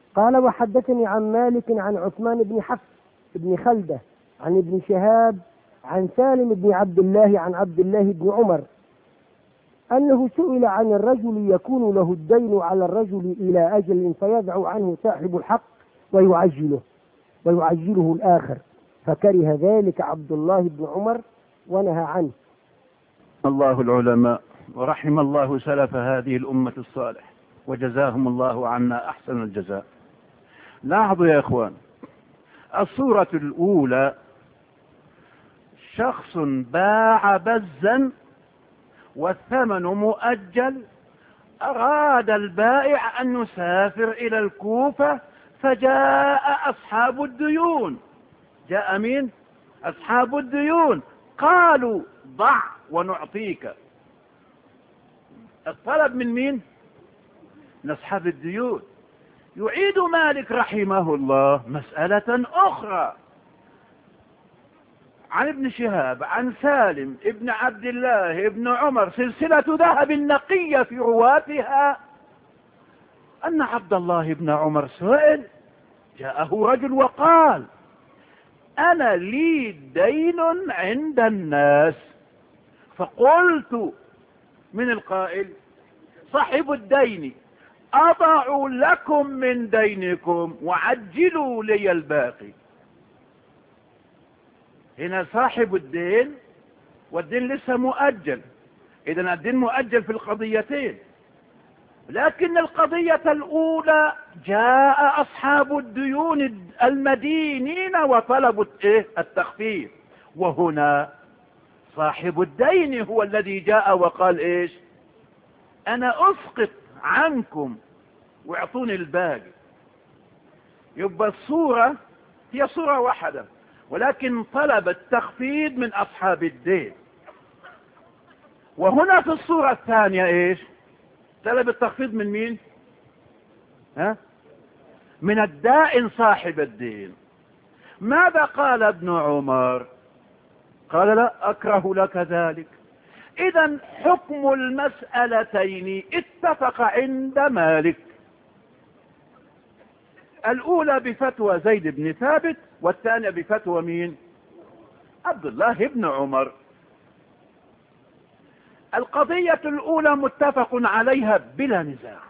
قال وحدثني عن مالك عن عثمان بن حفص بن خلدة عن ابن شهاب عن سالم بن عبد الله عن عبد الله بن عمر أنه سئل عن الرجل يكون له الدين على الرجل إلى أجل فيدع عنه صاحب الحق ويعجله الآخر، فكره ذلك عبد الله بن عمر ونهى عنه. الله العلماء ورحم الله سلف هذه الأمة الصالح وجزاهم الله عنا أحسن الجزاء. لاحظوا يا إخوان، الصورة الأولى شخص باع بزا والثمن مؤجل، أراد البائع أن يسافر إلى الكوفة فجاء أصحاب الديون. جاء مين؟ أصحاب الديون، قالوا ضع ونعطيك. الطلب من مين؟ من أصحاب الديون. يعيد مالك رحمه الله مسألة أخرى عن ابن شهاب عن سالم ابن عبد الله ابن عمر، سلسلة ذهب نقية في رواتها، أن عبد الله بن عمر سئل، جاءه رجل وقال أنا لي دين عند الناس، فقلت من القائل؟ صاحب الدين، أضع لكم من دينكم وعجلوا لي الباقي. هنا صاحب الدين والدين لسه مؤجل، إذن الدين مؤجل في القضيتين، لكن القضية الأولى جاء أصحاب الديون المدينين وطلبوا التخفيف، وهنا صاحب الدين هو الذي جاء وقال إيش؟ أنا أسقط عنكم واعطوني الباقي. يبقى الصورة هي صورة واحدة، ولكن طلب التخفيض من أصحاب الدين. وهنا في الصورة الثانية إيش؟ طلب التخفيض من مين؟ من الدائن صاحب الدين. ماذا قال ابن عمر؟ قال لا أكره لك ذلك. إذا حكم المسألتين اتفق عند مالك، الأولى بفتوى زيد بن ثابت والثانية بفتوى مين؟ عبد الله بن عمر. القضية الأولى متفق عليها بلا نزاع.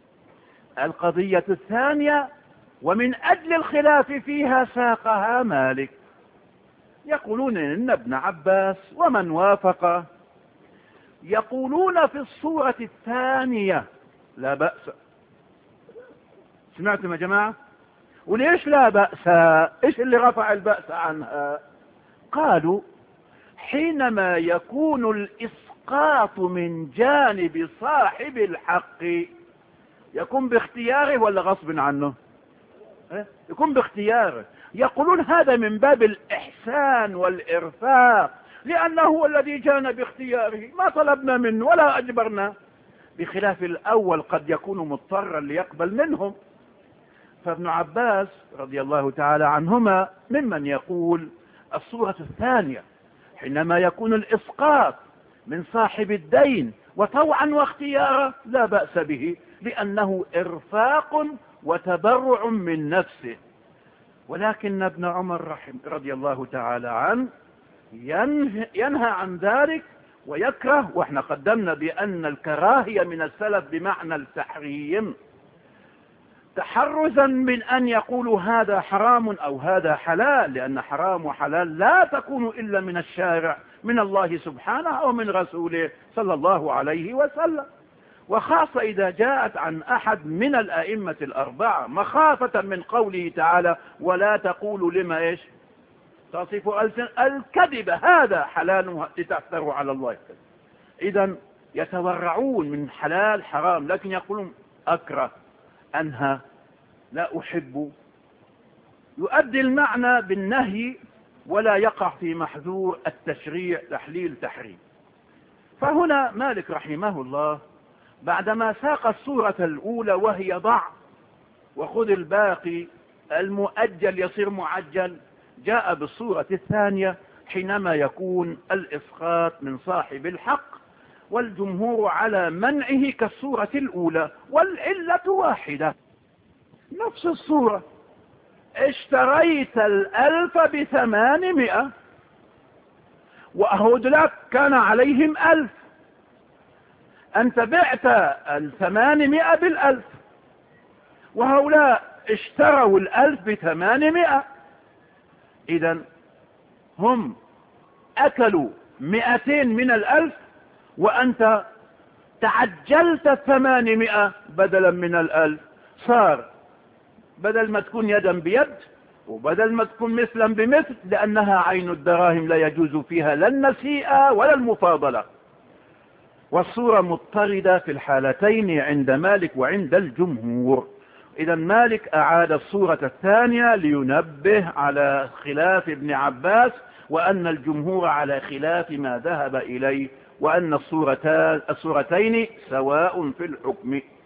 القضية الثانية ومن أجل الخلاف فيها ساقها مالك، يقولون إن ابن عباس ومن وافق يقولون في الصورة الثانية لا بأس. سمعتم يا جماعة؟ وليش لا بأس؟ إيش اللي رفع البأس عنها؟ قالوا حينما يكون الإسقاط من جانب صاحب الحق يكون باختياره ولا غصب عنه؟ يكون باختياره. يقولون هذا من باب الإحسان والإرفاق، لأنه هو الذي جانا باختياره، ما طلبنا منه ولا أجبرنا، بخلاف الأول قد يكون مضطرا ليقبل منهم. فابن عباس رضي الله تعالى عنهما ممن يقول الصورة الثانية حينما يكون الإسقاط من صاحب الدين وطوعا واختيارا لا بأس به، لأنه إرفاق وتبرع من نفسه. ولكن ابن عمر رضي الله تعالى عنه ينهى عن ذلك ويكره، واحنا قدمنا بأن الكراهية من السلف بمعنى التحريم، تحرزا من أن يقولوا هذا حرام أو هذا حلال، لأن حرام وحلال لا تكون إلا من الشارع، من الله سبحانه أو من رسوله صلى الله عليه وسلم، وخاصة إذا جاءت عن أحد من الأئمة الأربعة، مخافة من قوله تعالى ولا تقولوا لما إيش تصف الكذب هذا حلال لتفتروا على الله الكذب. إذن يتورعون من حلال حرام، لكن يقولون أكره، أنهى، لا أحب، يؤدي المعنى بالنهي ولا يقع في محذور التشريع تحليل تحريم. فهنا مالك رحمه الله بعدما ساق الصورة الأولى وهي ضع وخذ الباقي المؤجل يصير معجل، جاء بالصورة الثانية حينما يكون الإسقاط من صاحب الحق، والجمهور على منعه كالصورة الأولى، والعلة واحدة، نفس الصورة، اشتريت 1000 ب800، وأهود لك كان عليهم 1000، أنت بعت 800 بال1000، وهؤلاء اشتروا 1000 ب800. إذا هم أكلوا 200 من 1000، وأنت تعجلت 800 بدلا من 1000. صار بدل ما تكون يدا بيد، وبدل ما تكون مثلا بمثل، لأنها عين الدراهم لا يجوز فيها لا النسيئة ولا المفاضلة. والصورة مضطردة في الحالتين عند مالك وعند الجمهور. إذا مالك أعاد الصورة الثانية لينبه على خلاف ابن عباس، وأن الجمهور على خلاف ما ذهب إليه، وأن الصورتين سواء في الحكم.